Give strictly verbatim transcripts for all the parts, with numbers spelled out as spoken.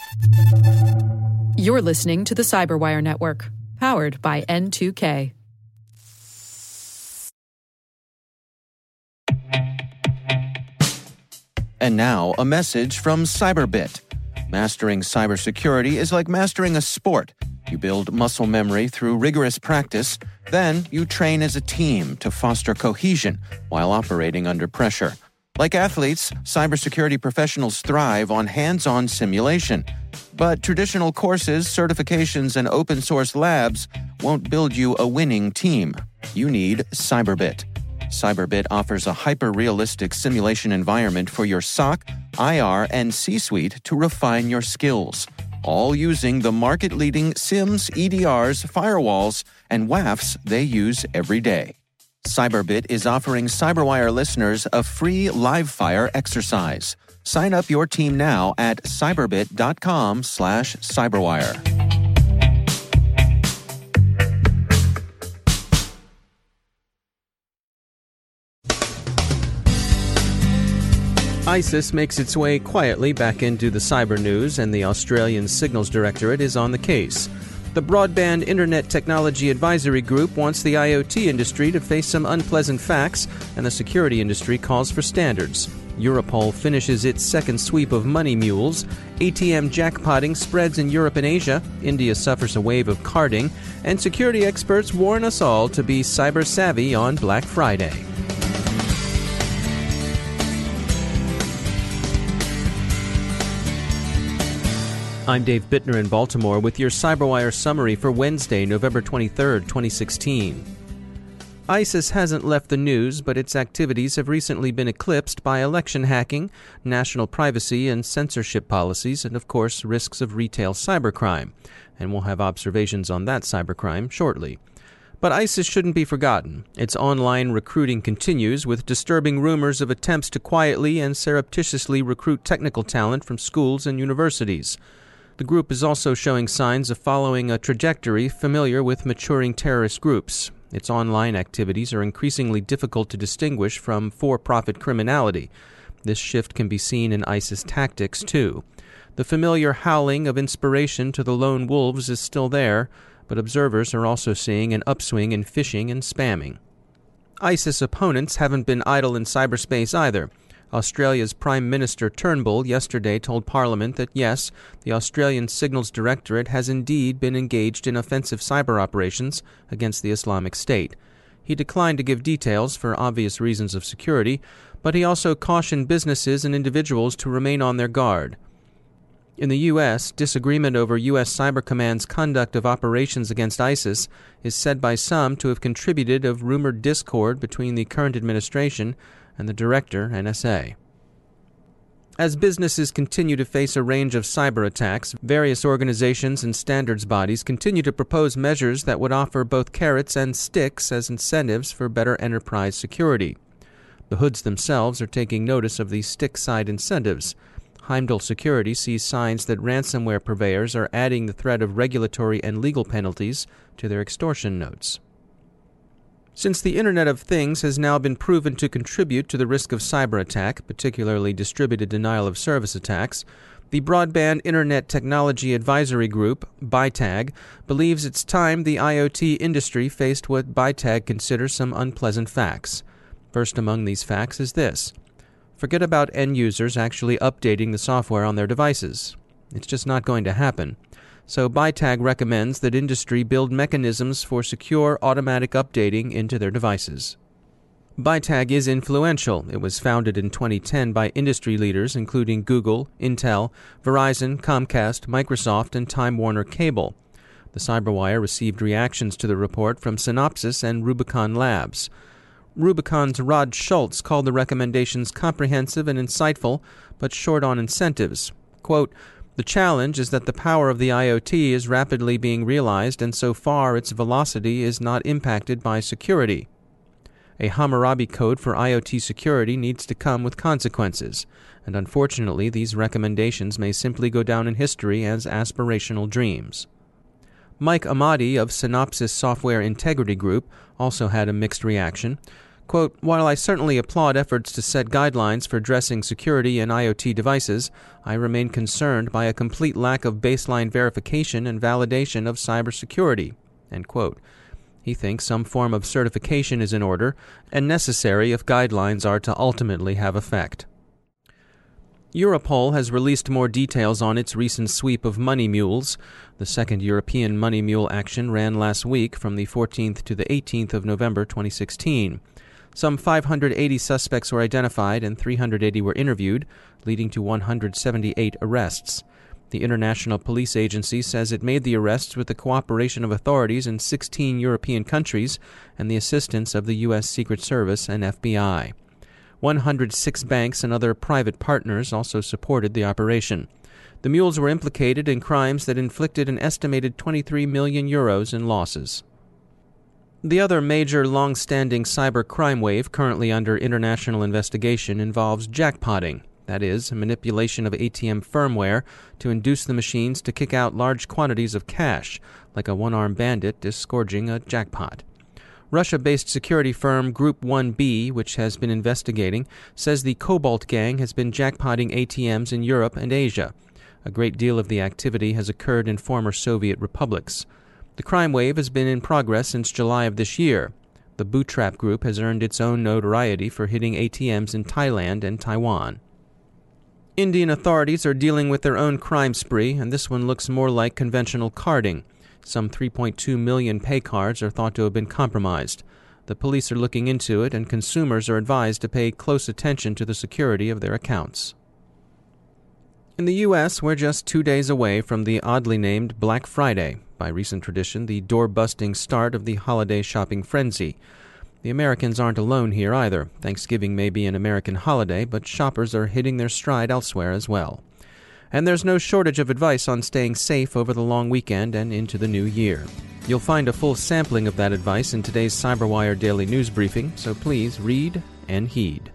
You're listening to the Cyberwire Network, powered by N two K. And now, a message from Cyberbit. Mastering cybersecurity is like mastering a sport. You build muscle memory through rigorous practice, then you train as a team to foster cohesion while operating under pressure. Like athletes, cybersecurity professionals thrive on hands-on simulation. But traditional courses, certifications, and open-source labs won't build you a winning team. You need Cyberbit. Cyberbit offers a hyper-realistic simulation environment for your S O C, I R, and C-suite to refine your skills, all using the market-leading SIMs, E D Rs, firewalls, and W A Fs they use every day. Cyberbit is offering Cyberwire listeners a free live-fire exercise. Sign up your team now at cyberbit.com slash cyberwire. ISIS makes its way quietly back into the cyber news, and the Australian Signals Directorate is on the case. The Broadband Internet Technology Advisory Group wants the I O T industry to face some unpleasant facts, and the security industry calls for standards. Europol finishes its second sweep of money mules. A T M jackpotting spreads in Europe and Asia. India suffers a wave of carding. And security experts warn us all to be cyber savvy on Black Friday. I'm Dave Bittner in Baltimore with your CyberWire summary for Wednesday, November twenty-third, twenty sixteen. ISIS hasn't left the news, but its activities have recently been eclipsed by election hacking, national privacy and censorship policies, and of course risks of retail cybercrime. And we'll have observations on that cybercrime shortly. But ISIS shouldn't be forgotten. Its online recruiting continues, with disturbing rumors of attempts to quietly and surreptitiously recruit technical talent from schools and universities. The group is also showing signs of following a trajectory familiar with maturing terrorist groups. Its online activities are increasingly difficult to distinguish from for-profit criminality. This shift can be seen in ISIS tactics, too. The familiar howling of inspiration to the lone wolves is still there, but observers are also seeing an upswing in phishing and spamming. ISIS opponents haven't been idle in cyberspace either. Australia's Prime Minister Turnbull yesterday told Parliament that yes, the Australian Signals Directorate has indeed been engaged in offensive cyber operations against the Islamic State. He declined to give details for obvious reasons of security, but he also cautioned businesses and individuals to remain on their guard. In the U S, disagreement over U S Cyber Command's conduct of operations against ISIS is said by some to have contributed of rumored discord between the current administration and the director, N S A. As businesses continue to face a range of cyber attacks, various organizations and standards bodies continue to propose measures that would offer both carrots and sticks as incentives for better enterprise security. The hoods themselves are taking notice of these stick-side incentives. Heimdall Security sees signs that ransomware purveyors are adding the threat of regulatory and legal penalties to their extortion notes. Since the Internet of Things has now been proven to contribute to the risk of cyber attack, particularly distributed denial of service attacks, the Broadband Internet Technology Advisory Group, B I T A G, believes it's time the I O T industry faced what B I T A G considers some unpleasant facts. First among these facts is this. Forget about end users actually updating the software on their devices. It's just not going to happen. So B I T A G recommends that industry build mechanisms for secure automatic updating into their devices. B I T A G is influential. It was founded in twenty ten by industry leaders including Google, Intel, Verizon, Comcast, Microsoft, and Time Warner Cable. The CyberWire received reactions to the report from Synopsys and Rubicon Labs. Rubicon's Rod Schultz called the recommendations comprehensive and insightful, but short on incentives. Quote, "The challenge is that the power of the I O T is rapidly being realized, and so far its velocity is not impacted by security. A Hammurabi code for I O T security needs to come with consequences, and unfortunately these recommendations may simply go down in history as aspirational dreams." Mike Amati of Synopsys Software Integrity Group also had a mixed reaction. Quote, "While I certainly applaud efforts to set guidelines for addressing security in IoT devices, I remain concerned by a complete lack of baseline verification and validation of cybersecurity." End quote. He thinks some form of certification is in order and necessary if guidelines are to ultimately have effect. Europol has released more details on its recent sweep of money mules. The second European money mule action ran last week from the fourteenth to the eighteenth of November twenty sixteen. Some five hundred eighty suspects were identified and three hundred eighty were interviewed, leading to one hundred seventy-eight arrests. The International Police Agency says it made the arrests with the cooperation of authorities in sixteen European countries and the assistance of the U S Secret Service and F B I. one hundred six banks and other private partners also supported the operation. The mules were implicated in crimes that inflicted an estimated twenty-three million euros in losses. The other major long-standing cyber crime wave currently under international investigation involves jackpotting, that is, manipulation of A T M firmware to induce the machines to kick out large quantities of cash, like a one-armed bandit disgorging a jackpot. Russia-based security firm Group one B, which has been investigating, says the Cobalt gang has been jackpotting A T Ms in Europe and Asia. A great deal of the activity has occurred in former Soviet republics. The crime wave has been in progress since July of this year. The Bootstrap Group has earned its own notoriety for hitting A T Ms in Thailand and Taiwan. Indian authorities are dealing with their own crime spree, and this one looks more like conventional carding. Some three point two million pay cards are thought to have been compromised. The police are looking into it, and consumers are advised to pay close attention to the security of their accounts. In the U S, we're just two days away from the oddly named Black Friday, by recent tradition the door-busting start of the holiday shopping frenzy. The Americans aren't alone here either. Thanksgiving may be an American holiday, but shoppers are hitting their stride elsewhere as well. And there's no shortage of advice on staying safe over the long weekend and into the new year. You'll find a full sampling of that advice in today's CyberWire Daily News Briefing, so please read and heed.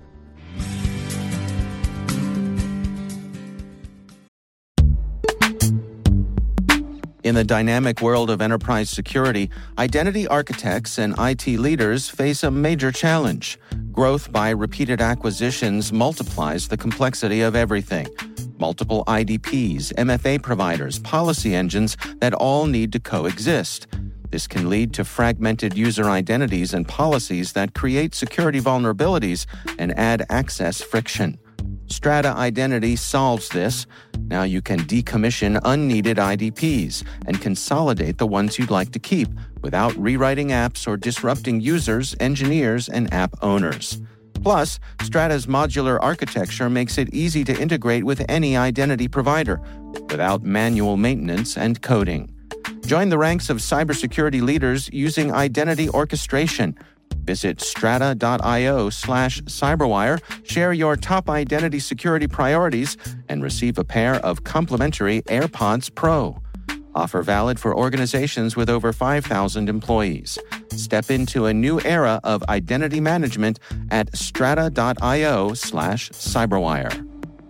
In the dynamic world of enterprise security, identity architects and I T leaders face a major challenge. Growth by repeated acquisitions multiplies the complexity of everything. Multiple I D Ps, M F A providers, policy engines that all need to coexist. This can lead to fragmented user identities and policies that create security vulnerabilities and add access friction. Strata Identity solves this. Now you can decommission unneeded I D Ps and consolidate the ones you'd like to keep without rewriting apps or disrupting users, engineers, and app owners. Plus, Strata's modular architecture makes it easy to integrate with any identity provider without manual maintenance and coding. Join the ranks of cybersecurity leaders using identity orchestration. Visit strata.io slash cyberwire, share your top identity security priorities, and receive a pair of complimentary AirPods Pro. Offer valid for organizations with over five thousand employees. Step into a new era of identity management at strata.io slash cyberwire.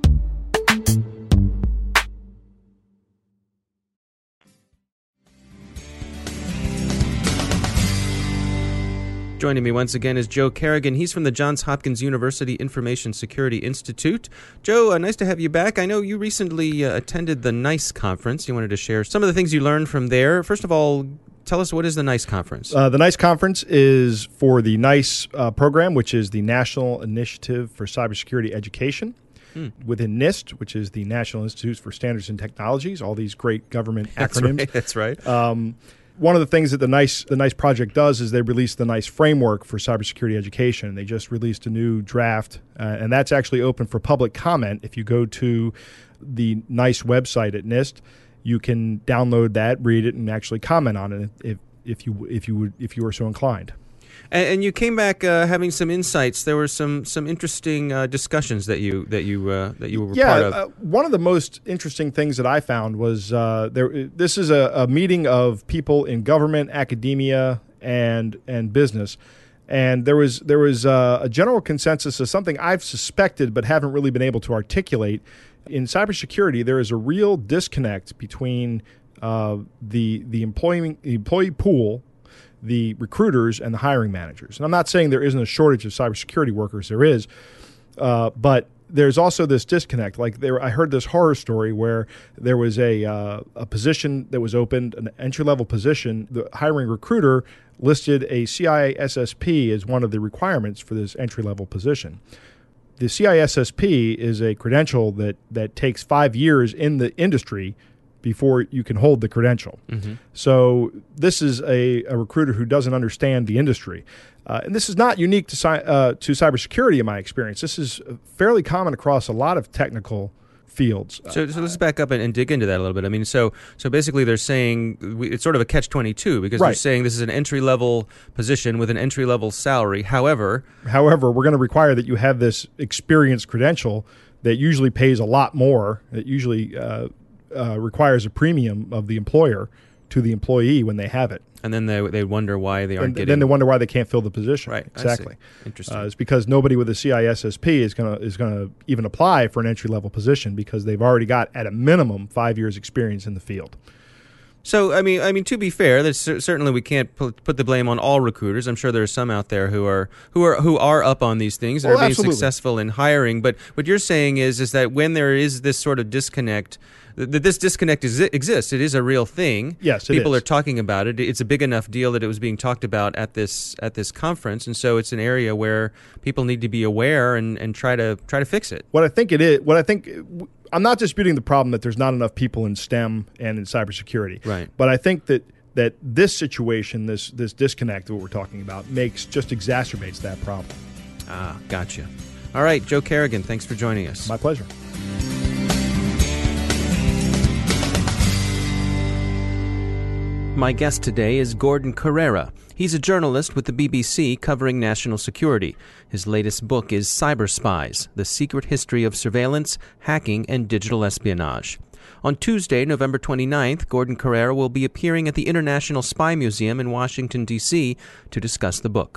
Joining me once again is Joe Carrigan. He's from the Johns Hopkins University Information Security Institute. Joe, uh, nice to have you back. I know you recently uh, attended the NICE conference. You wanted to share some of the things you learned from there. First of all, tell us, what is the NICE conference? Uh, the NICE conference is for the NICE uh, program, which is the National Initiative for Cybersecurity Education. Hmm. Within NIST, which is the National Institutes for Standards and Technologies, all these great government acronyms. That's right. That's right. Um, One of the things that the NICE the NICE project does is they release the NICE framework for cybersecurity education. They just released a new draft, uh, and that's actually open for public comment. If you go to the NICE website at NIST, you can download that, read it, and actually comment on it if if you if you would if you were so inclined. And, and you came back uh, having some insights. There were some some interesting uh, discussions that you that you uh, that you were yeah, part of. Uh, one of the most interesting things that I found was uh, there. This is a, a meeting of people in government, academia, and and business, and there was there was uh, a general consensus of something I've suspected but haven't really been able to articulate. In cybersecurity, there is a real disconnect between uh, the the employee the employee pool the recruiters and the hiring managers. And I'm not saying there isn't a shortage of cybersecurity workers. There is, uh, but there's also this disconnect. Like there, I heard this horror story where there was a uh, a position that was opened, an entry-level position. The hiring recruiter listed a C I S S P as one of the requirements for this entry-level position. The C I S S P is a credential that, that takes five years in the industry before you can hold the credential. Mm-hmm. So this is a, a recruiter who doesn't understand the industry. Uh, and this is not unique to, uh, to cybersecurity in my experience. This is fairly common across a lot of technical fields. So, so let's back up and, and dig into that a little bit. I mean, so so basically they're saying we, it's sort of a catch twenty-two because right. they're saying this is an entry-level position with an entry-level salary. However, However, we're going to require that you have this experience credential that usually pays a lot more. It usually uh, uh, requires a premium of the employer to the employee when they have it. And then they they wonder why they aren't and getting... Then they wonder why they can't fill the position. Right, exactly. Interesting. Uh, it's because nobody with a C I S S P is going to is going to even apply for an entry-level position because they've already got, at a minimum, five years' experience in the field. So, I mean, I mean, to be fair, there's, certainly we can't put, put the blame on all recruiters. I'm sure there are some out there who are who are who are up on these things and well, are being absolutely. successful in hiring. But what you're saying is is that when there is this sort of disconnect, that this disconnect is, exists. It is a real thing. Yes, it People is. are talking about it. It's a big enough deal that it was being talked about at this at this conference, and so it's an area where people need to be aware and, and try to try to fix it. What I think it is, what I think, I'm not disputing the problem that there's not enough people in STEM and in cybersecurity. Right. But I think that that this situation, this this disconnect that we're talking about, makes just exacerbates that problem. Ah, gotcha. All right, Joe Carrigan, thanks for joining us. My pleasure. My guest today is Gordon Corera. He's a journalist with the B B C covering national security. His latest book is Cyber Spies: The Secret History of Surveillance, Hacking, and Digital Espionage. On Tuesday, November twenty-ninth, Gordon Corera will be appearing at the International Spy Museum in Washington, D C to discuss the book.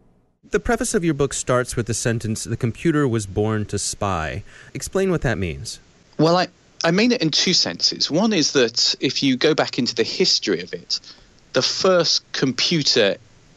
The preface of your book starts with the sentence, "The computer was born to spy." Explain what that means. Well, I... I mean it in two senses. One is that if you go back into the history of it, the first computer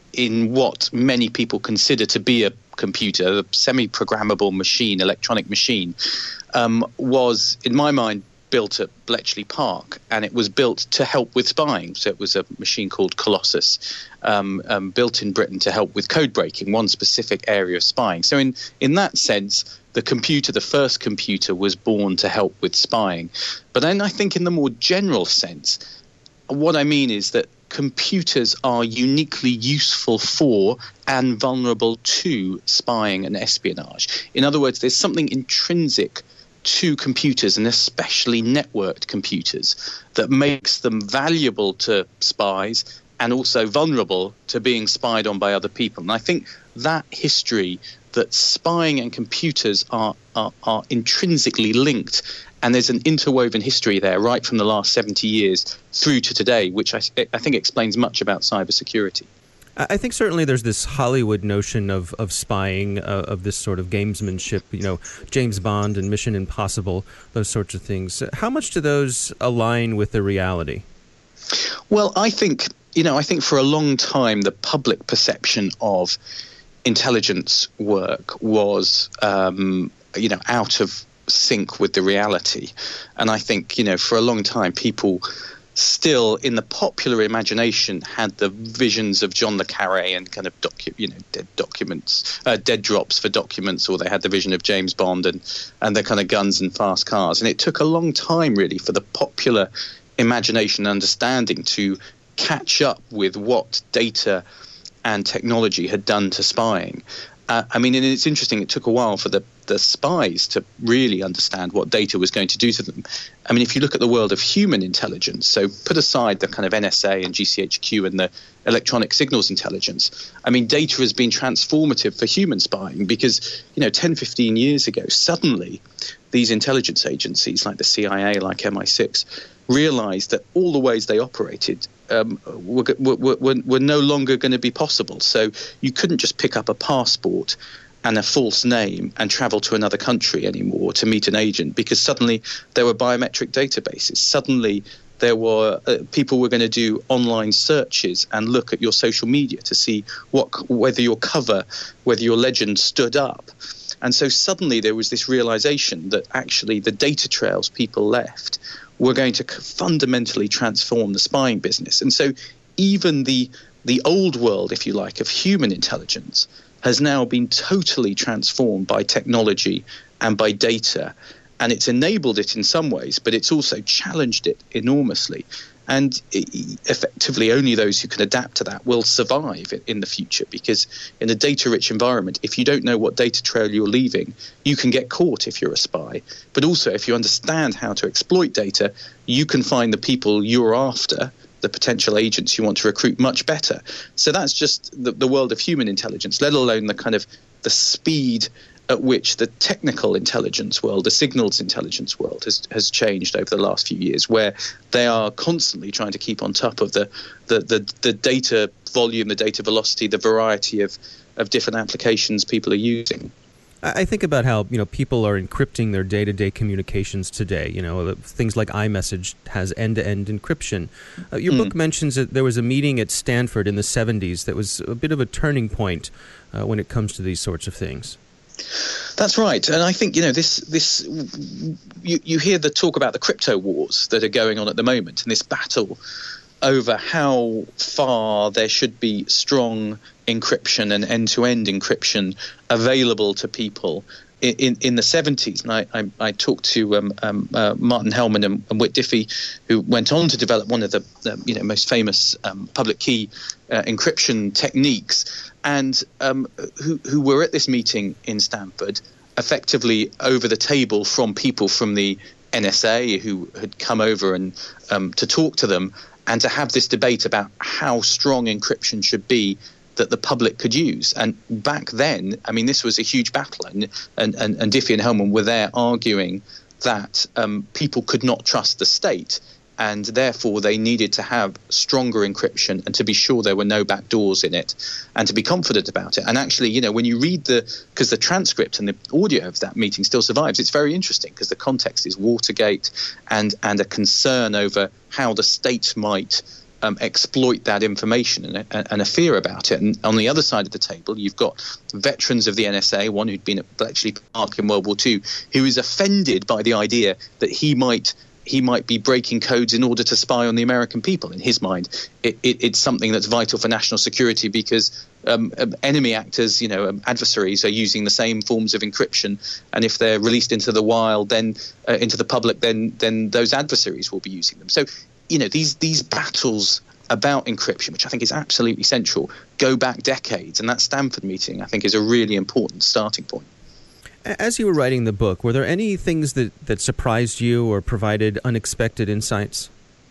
in what many people consider to be a computer, a semi-programmable machine, electronic machine, um, was, in my mind, built at Bletchley Park, and it was built to help with spying. So it was a machine called Colossus, um, um, built in Britain to help with code breaking, one specific area of spying. So in, in that sense, the computer, the first computer, was born to help with spying. But then I think in the more general sense, what I mean is that computers are uniquely useful for and vulnerable to spying and espionage. In other words, there's something intrinsic to computers, and especially networked computers, that makes them valuable to spies and also vulnerable to being spied on by other people. And I think that history, that spying and computers are, are, are intrinsically linked, and there's an interwoven history there right from the last seventy years through to today, which I, I think explains much about cybersecurity. I think certainly there's this Hollywood notion of, of spying, uh, of this sort of gamesmanship, you know, James Bond and Mission Impossible, those sorts of things. How much do those align with the reality? Well, I think, you know, I think for a long time the public perception of intelligence work was, um, you know, out of sync with the reality. And I think, you know, for a long time people still in the popular imagination had the visions of John le Carré and kind of docu- you know dead documents, uh, dead drops for documents, or they had the vision of James Bond and and the kind of guns and fast cars. And it took a long time really for the popular imagination and understanding to catch up with what data and technology had done to spying. Uh, I mean, and it's interesting, it took a while for the, the spies to really understand what data was going to do to them. I mean, if you look at the world of human intelligence, so put aside the kind of N S A and G C H Q and the electronic signals intelligence, I mean, data has been transformative for human spying because, you know, ten, fifteen years ago, suddenly these intelligence agencies like the C I A, like M I six, realized that all the ways they operated um, were, were, were, were no longer going to be possible. So you couldn't just pick up a passport and a false name and travel to another country anymore to meet an agent, because suddenly there were biometric databases. Suddenly There were uh, people were going to do online searches and look at your social media to see what whether your cover, whether your legend stood up. And so suddenly there was this realization that actually the data trails people left were going to fundamentally transform the spying business. And so even the the old world, if you like, of human intelligence has now been totally transformed by technology and by data. And it's enabled it in some ways, but it's also challenged it enormously. And effectively, only those who can adapt to that will survive in the future, because in a data-rich environment, if you don't know what data trail you're leaving, you can get caught if you're a spy. But also, if you understand how to exploit data, you can find the people you're after, the potential agents you want to recruit, much better. So that's just the, the world of human intelligence, let alone the kind of the speed at which the technical intelligence world, the signals intelligence world has, has changed over the last few years, where they are constantly trying to keep on top of the the, the, the data volume, the data velocity, the variety of, of different applications people are using. I think about how, you know, people are encrypting their day-to-day communications today. You know, things like iMessage has end-to-end encryption. Uh, your mm. book mentions that there was a meeting at Stanford in the seventies that was a bit of a turning point uh, when it comes to these sorts of things. That's right. And I think, you know, this this you, you hear the talk about the crypto wars that are going on at the moment, and this battle over how far there should be strong encryption and end-to-end encryption available to people. In, in, in the seventies, and I, I, I talked to um, um, uh, Martin Hellman and, and Whit Diffie, who went on to develop one of the, the you know most famous um, public key uh, encryption techniques, and um, who, who were at this meeting in Stanford, effectively over the table from people from the N S A who had come over and um, to talk to them, and to have this debate about how strong encryption should be that the public could use. And back then, I mean, this was a huge battle, and and, and, and Diffie and Hellman were there arguing that um, people could not trust the state, and therefore they needed to have stronger encryption and to be sure there were no back doors in it and to be confident about it. And actually, you know, when you read the, because the transcript and the audio of that meeting still survives, it's very interesting because the context is Watergate and, and a concern over how the state might Um, exploit that information and a, and a fear about it. And on the other side of the table, you've got veterans of the N S A, one who'd been at Bletchley Park in World War Two, who is offended by the idea that he might he might be breaking codes in order to spy on the American people. In his mind, it, it, it's something that's vital for national security because um, enemy actors, you know, um, adversaries are using the same forms of encryption, and if they're released into the wild, then uh, into the public, then then those adversaries will be using them. So, you know, these these battles about encryption, which I think is absolutely central, go back decades. And that Stanford meeting, I think, is a really important starting point. As you were writing the book, were there any things that, that surprised you or provided unexpected insights?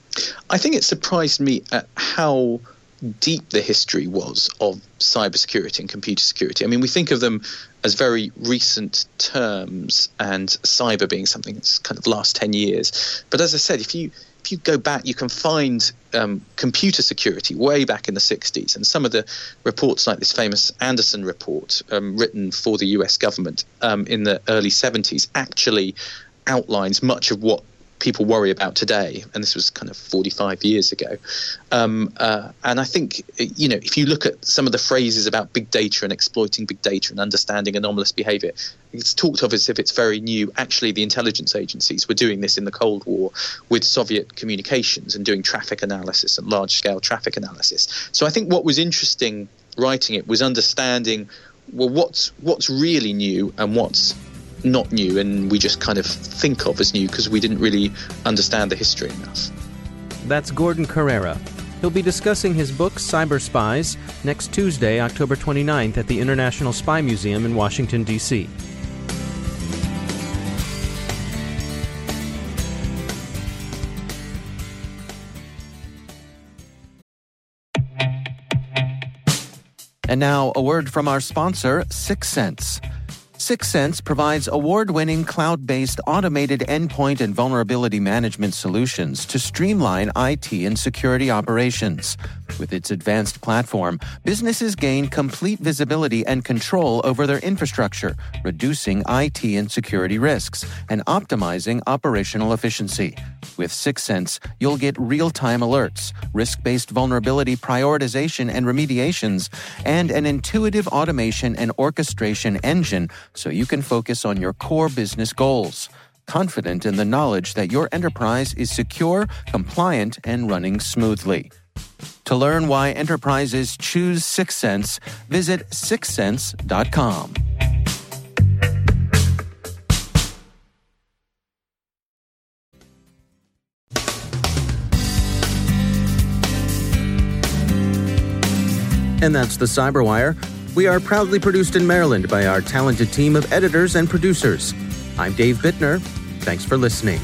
I think it surprised me at how deep the history was of cybersecurity and computer security. I mean, we think of them as very recent terms, and cyber being something that's kind of last ten years. But as I said, if you if you go back, you can find um, computer security way back in the sixties. And some of the reports, like this famous Anderson report um, written for the U S government um, in the early seventies, actually outlines much of what people worry about today, and this was kind of forty-five years ago. Um, uh, and I think, you know, if you look at some of the phrases about big data and exploiting big data and understanding anomalous behavior, it's talked of as if it's very new. Actually, the intelligence agencies were doing this in the Cold War with Soviet communications and doing traffic analysis and large-scale traffic analysis. So I think what was interesting writing it was understanding, well, what's what's really new and what's not new, and we just kind of think of as new because we didn't really understand the history enough. That's Gordon Carrera. He'll be discussing his book, Cyber Spies, next Tuesday, October twenty-ninth, at the International Spy Museum in Washington, D C And now, a word from our sponsor, Syxsense. Syxsense provides award-winning cloud-based automated endpoint and vulnerability management solutions to streamline I T and security operations. With its advanced platform, businesses gain complete visibility and control over their infrastructure, reducing I T and security risks and optimizing operational efficiency. With Syxsense, you'll get real-time alerts, risk-based vulnerability prioritization and remediations, and an intuitive automation and orchestration engine so you can focus on your core business goals. Confident in the knowledge that your enterprise is secure, compliant, and running smoothly. To learn why enterprises choose Syxsense, visit syxsense dot com. And that's the Cyberwire. We are proudly produced in Maryland by our talented team of editors and producers. I'm Dave Bittner. Thanks for listening.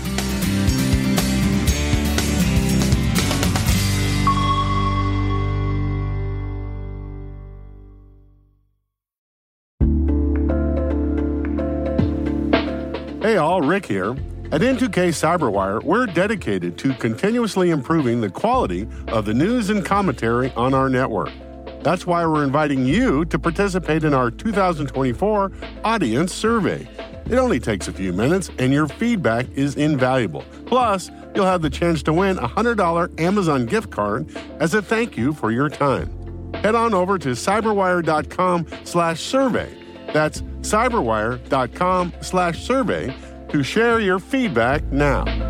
Hey all, Rick here. At N two K Cyberwire, we're dedicated to continuously improving the quality of the news and commentary on our network. That's why we're inviting you to participate in our two thousand twenty-four audience survey. It only takes a few minutes, and your feedback is invaluable. Plus, you'll have the chance to win a one hundred dollars Amazon gift card as a thank you for your time. Head on over to cyberwire.com slash survey. That's cyberwire.com slash survey to share your feedback now.